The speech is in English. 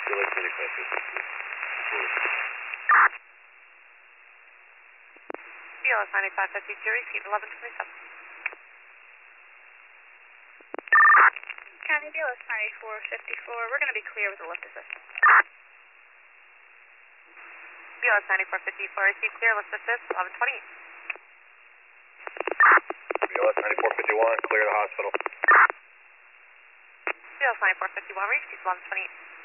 BLS 9552, receive 1127. County BLS 9454, we're going to be clear with the lift assist. BLS 9454, receive clear, lift assist, 1128. BLS 9451, clear the hospital. BLS 9451, receive 1128.